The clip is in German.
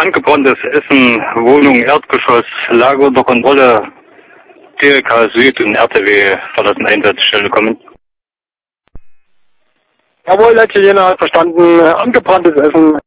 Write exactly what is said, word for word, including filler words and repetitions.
angebranntes Essen, Wohnung, Erdgeschoss, Lage unter Kontrolle. T L K Süd und R T W verlassen Einsatzstelle kommen. Jawohl, letzte Jena hat verstanden, angebranntes Essen.